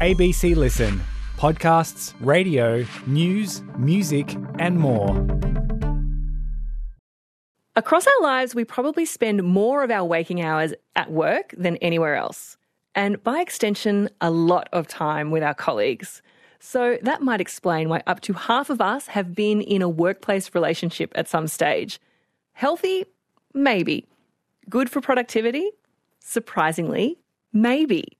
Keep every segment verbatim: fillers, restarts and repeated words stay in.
A B C Listen. Podcasts, radio, news, music and more. Across our lives, we probably spend more of our waking hours at work than anywhere else. And by extension, a lot of time with our colleagues. So that might explain why up to half of us have been in a workplace relationship at some stage. Healthy? Maybe. Good for productivity? Surprisingly, maybe.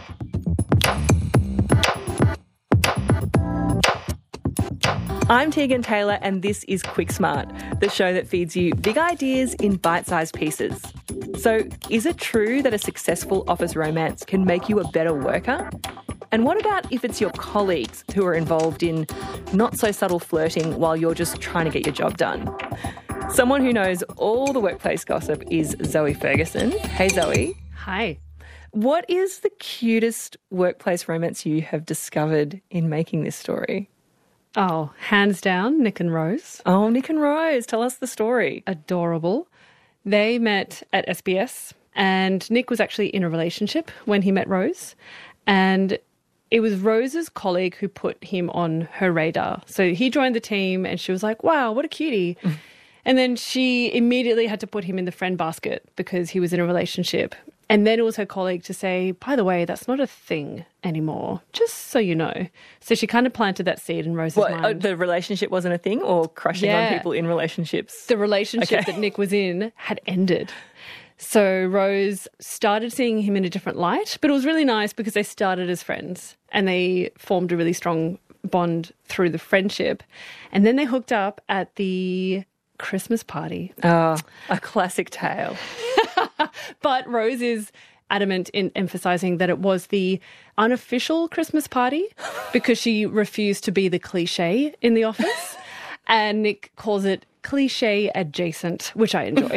I'm Tegan Taylor and this is Quick Smart, the show that feeds you big ideas in bite-sized pieces. So, is it true that a successful office romance can make you a better worker? And what about if it's your colleagues who are involved in not-so-subtle flirting while you're just trying to get your job done? Someone who knows all the workplace gossip is Zoe Ferguson. Hey, Zoe. Hi. What is the cutest workplace romance you have discovered in making this story? Oh, hands down, Nick and Rose. Oh, Nick and Rose. Tell us the story. Adorable. They met at S B S and Nick was actually in a relationship when he met Rose. And it was Rose's colleague who put him on her radar. So he joined the team and she was like, wow, what a cutie. And then she immediately had to put him in the friend basket because he was in a relationship. And then it was her colleague to say, by the way, that's not a thing anymore, just so you know. So she kind of planted that seed in Rose's what, mind. uh, the relationship wasn't a thing or crushing Yeah. on people in relationships? The relationship Okay. that Nick was in had ended. So Rose started seeing him in a different light, but it was really nice because they started as friends and they formed a really strong bond through the friendship. And then they hooked up at the Christmas party. Oh, a classic tale. But Rose is adamant in emphasising that it was the unofficial Christmas party because she refused to be the cliche in the office. And Nick calls it cliche adjacent, which I enjoy.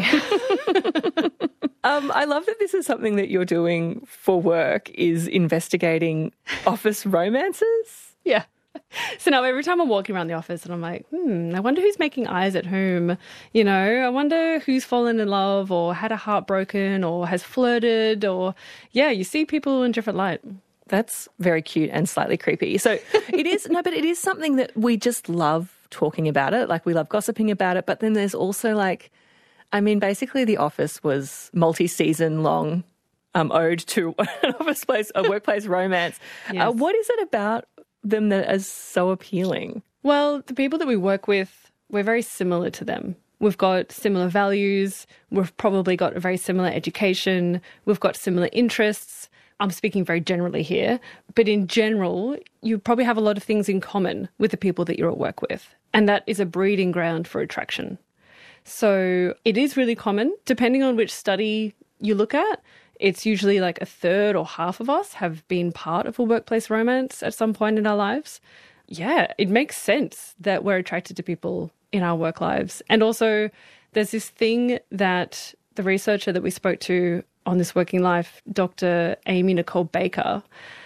um, I love that this is something that you're doing for work, is investigating office romances. Yeah. So now every time I'm walking around the office and I'm like, hmm, I wonder who's making eyes at whom. You know, I wonder who's fallen in love or had a heart broken or has flirted or, yeah, you see people in different light. That's very cute and slightly creepy. So it is, no, but it is something that we just love talking about it. Like we love gossiping about it. But then there's also like, I mean, basically The Office was multi-season long um, ode to an office place, a workplace romance. Yes. Uh, what is it about them that is so appealing? Well, the people that we work with, we're very similar to them. We've got similar values. We've probably got a very similar education. We've got similar interests. I'm speaking very generally here. But in general, you probably have a lot of things in common with the people that you're at work with. And that is a breeding ground for attraction. So it is really common, depending on which study you look at. It's usually like a third or half of us have been part of a workplace romance at some point in our lives. Yeah, it makes sense that we're attracted to people in our work lives. And also there's this thing that the researcher that we spoke to on This Working Life, Doctor Amy Nicole Baker,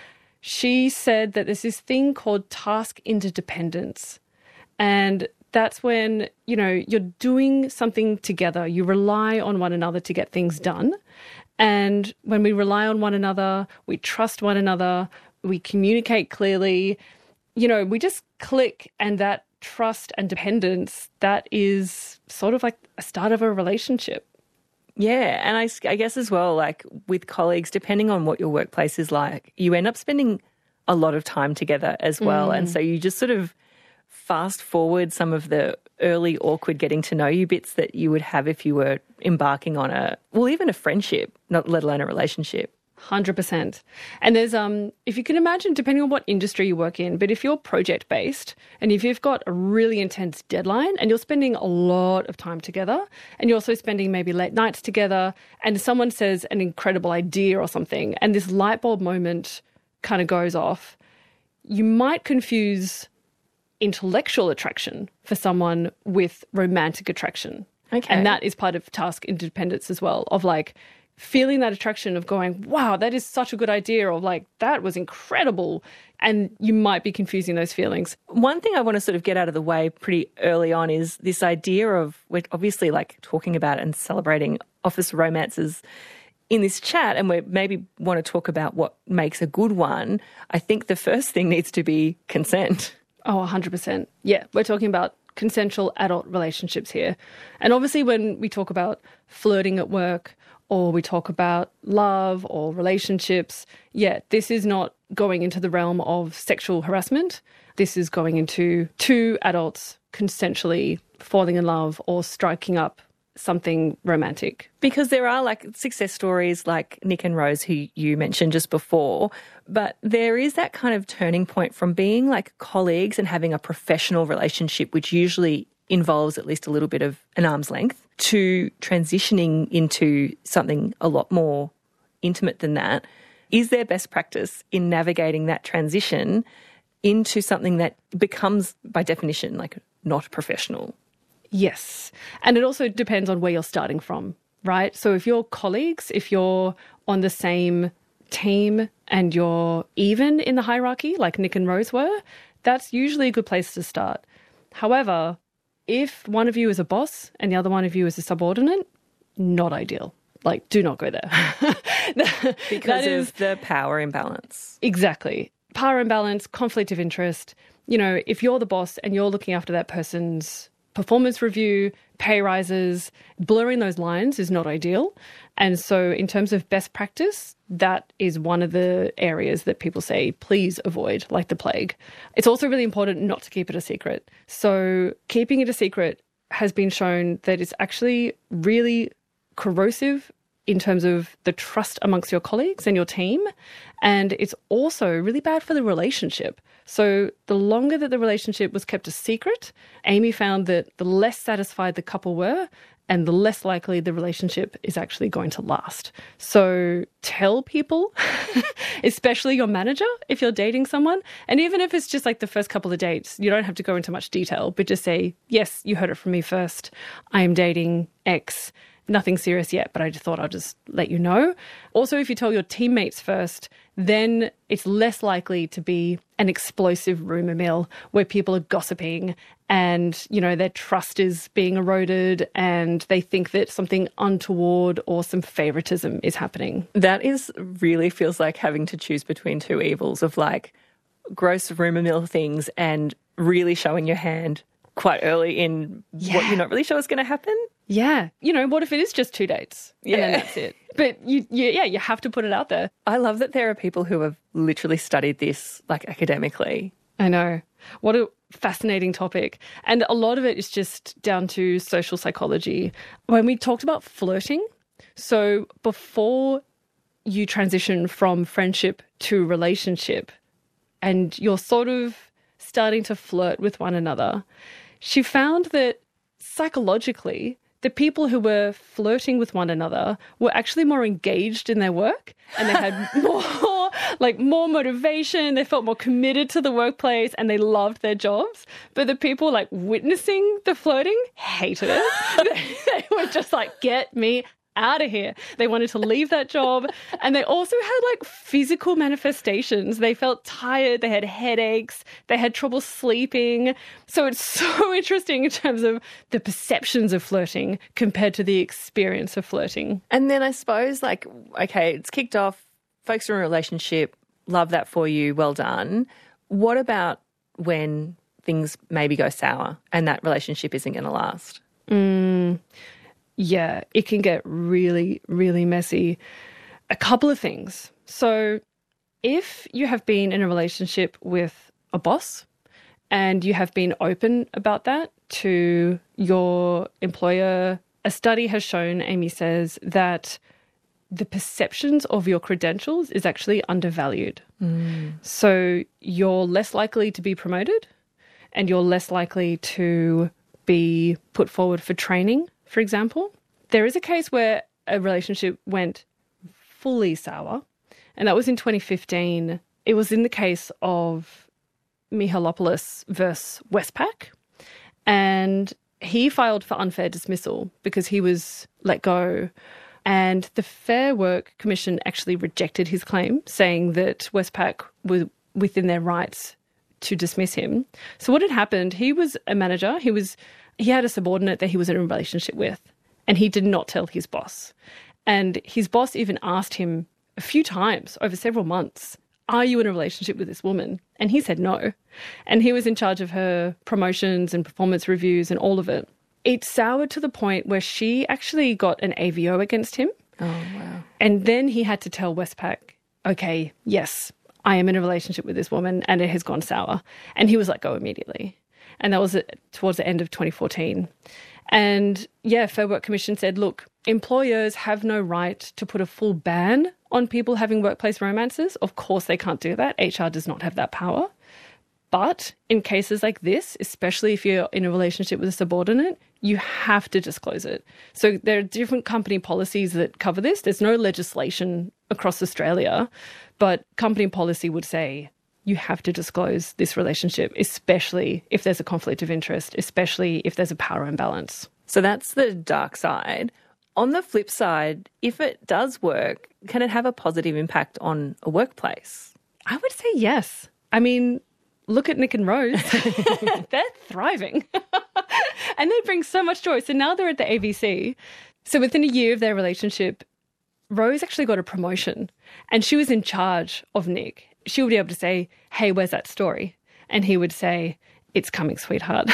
she said that there's this thing called task interdependence. And that's when, you know, you're doing something together. You rely on one another to get things done. And when we rely on one another, we trust one another, we communicate clearly, you know, we just click, and that trust and dependence, that is sort of like a start of a relationship. Yeah, and I, I guess as well, like with colleagues, depending on what your workplace is like, you end up spending a lot of time together as well. Mm. And so you just sort of fast forward some of the early awkward getting to know you bits that you would have if you were embarking on a, well, even a friendship, not let alone a relationship. one hundred percent. And there's, um, if you can imagine, depending on what industry you work in, but if you're project-based and if you've got a really intense deadline and you're spending a lot of time together and you're also spending maybe late nights together and someone says an incredible idea or something and this light bulb moment kind of goes off, you might confuse intellectual attraction for someone with romantic attraction. Okay. And that is part of task interdependence as well, of like feeling that attraction of going, wow, that is such a good idea, or like, that was incredible. And you might be confusing those feelings. One thing I want to sort of get out of the way pretty early on is this idea of, we're obviously like talking about and celebrating office romances in this chat, and we maybe want to talk about what makes a good one, I think the first thing needs to be consent. Oh, one hundred percent. Yeah, we're talking about consensual adult relationships here. And obviously when we talk about flirting at work or we talk about love or relationships, yeah, this is not going into the realm of sexual harassment. This is going into two adults consensually falling in love or striking up something romantic. Because there are like success stories like Nick and Rose, who you mentioned just before, but there is that kind of turning point from being like colleagues and having a professional relationship, which usually involves at least a little bit of an arm's length, to transitioning into something a lot more intimate than that. Is there best practice in navigating that transition into something that becomes, by definition, like not professional? Yes. And it also depends on where you're starting from, right? So if you're colleagues, if you're on the same team and you're even in the hierarchy, like Nick and Rose were, that's usually a good place to start. However, if one of you is a boss and the other one of you is a subordinate, not ideal. Like, do not go there. Because of the power imbalance. Exactly. Power imbalance, conflict of interest. You know, if you're the boss and you're looking after that person's performance review, pay rises, blurring those lines is not ideal. And so in terms of best practice, that is one of the areas that people say, please avoid like the plague. It's also really important not to keep it a secret. So keeping it a secret has been shown that it's actually really corrosive in terms of the trust amongst your colleagues and your team. And it's also really bad for the relationship. So the longer that the relationship was kept a secret, Amy found that the less satisfied the couple were and the less likely the relationship is actually going to last. So tell people, especially your manager, if you're dating someone. And even if it's just like the first couple of dates, you don't have to go into much detail, but just say, yes, you heard it from me first. I am dating X. Nothing serious yet, but I just thought I'll just let you know. Also, if you tell your teammates first, then it's less likely to be an explosive rumour mill where people are gossiping and, you know, their trust is being eroded and they think that something untoward or some favouritism is happening. That is really feels like having to choose between two evils of like gross rumour mill things and really showing your hand quite early in yeah. what you're not really sure is going to happen. Yeah. You know, what if it is just two dates? Yeah. And then that's it. But you, you, yeah, you have to put it out there. I love that there are people who have literally studied this like academically. I know. What a fascinating topic. And a lot of it is just down to social psychology. When we talked about flirting, so before you transition from friendship to relationship and you're sort of starting to flirt with one another, she found that psychologically, the people who were flirting with one another were actually more engaged in their work and they had more, like more motivation. They felt more committed to the workplace and they loved their jobs. But the people like witnessing the flirting hated it. they, they were just like, get me out of here. They wanted to leave that job. And they also had like physical manifestations. They felt tired. They had headaches. They had trouble sleeping. So it's so interesting in terms of the perceptions of flirting compared to the experience of flirting. And then I suppose like, okay, it's kicked off, folks are in a relationship, love that for you, well done. What about when things maybe go sour and that relationship isn't going to last? Mm. Yeah, it can get really, really messy. A couple of things. So if you have been in a relationship with a boss and you have been open about that to your employer, a study has shown, Amy says, that the perceptions of your credentials is actually undervalued. Mm. So you're less likely to be promoted and you're less likely to be put forward for training, for example. There is a case where a relationship went fully sour, and that was in twenty fifteen. It was in the case of Mihalopoulos versus Westpac, and he filed for unfair dismissal because he was let go. And the Fair Work Commission actually rejected his claim, saying that Westpac was within their rights to dismiss him. So what had happened, he was a manager, he was he had a subordinate that he was in a relationship with, and he did not tell his boss. And his boss even asked him a few times over several months, are you in a relationship with this woman? And he said no. And he was in charge of her promotions and performance reviews and all of it. It soured to the point where she actually got an A V O against him. Oh, wow. And then he had to tell Westpac, okay, yes, I am in a relationship with this woman and it has gone sour. And he was let go immediately. And that was towards the end of twenty fourteen. And yeah, Fair Work Commission said, look, employers have no right to put a full ban on people having workplace romances. Of course they can't do that. H R does not have that power. But in cases like this, especially if you're in a relationship with a subordinate, you have to disclose it. So there are different company policies that cover this. There's no legislation across Australia, but company policy would say you have to disclose this relationship, especially if there's a conflict of interest, especially if there's a power imbalance. So that's the dark side. On the flip side, if it does work, can it have a positive impact on a workplace? I would say yes. I mean, look at Nick and Rose. They're thriving. And they bring so much joy. So now they're at the A B C. So within a year of their relationship, Rose actually got a promotion and she was in charge of Nick. She would be able to say, hey, where's that story? And he would say, it's coming, sweetheart.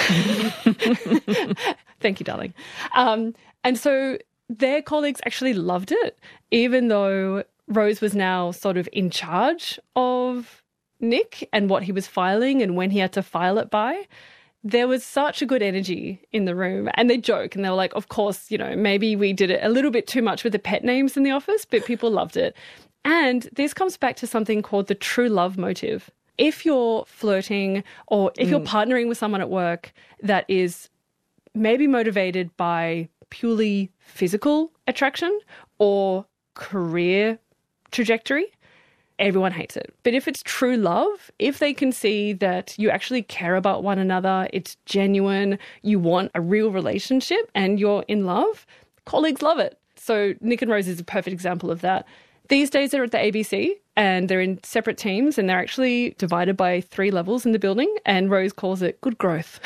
Thank you, darling. Um, and so their colleagues actually loved it, even though Rose was now sort of in charge of Nick and what he was filing and when he had to file it by. There was such a good energy in the room, and they joke and they were like, of course, you know, maybe we did it a little bit too much with the pet names in the office, but people loved it. And this comes back to something called the true love motive. If you're flirting or if mm. you're partnering with someone at work that is maybe motivated by purely physical attraction or career trajectory, everyone hates it. But if it's true love, if they can see that you actually care about one another, it's genuine, you want a real relationship and you're in love, colleagues love it. So Nick and Rose is a perfect example of that. These days they're at the A B C and they're in separate teams and they're actually divided by three levels in the building, and Rose calls it good growth.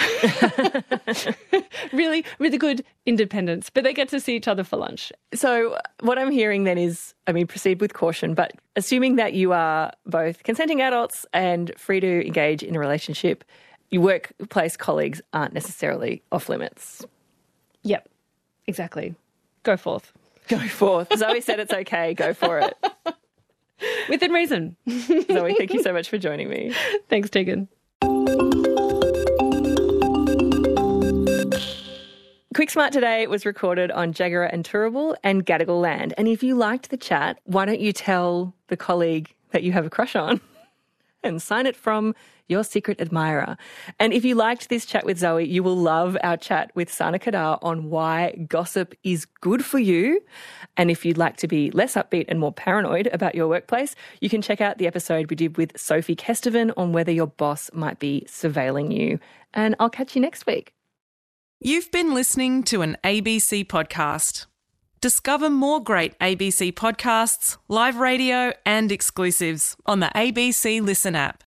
Really, really good independence, but they get to see each other for lunch. So what I'm hearing then is, I mean, proceed with caution, but assuming that you are both consenting adults and free to engage in a relationship, your workplace colleagues aren't necessarily off limits. Yep, exactly. Go forth. Go forth. Zoe said it's okay. Go for it. Within reason. Zoe, thank you so much for joining me. Thanks, Tegan. Quick Smart today was recorded on Jagera and Turrbal and Gadigal land. And if you liked the chat, why don't you tell the colleague that you have a crush on and sign it from your secret admirer. And if you liked this chat with Zoe, you will love our chat with Sana Kadar on why gossip is good for you. And if you'd like to be less upbeat and more paranoid about your workplace, you can check out the episode we did with Sophie Kesteven on whether your boss might be surveilling you. And I'll catch you next week. You've been listening to an A B C podcast. Discover more great A B C podcasts, live radio and exclusives on the A B C Listen app.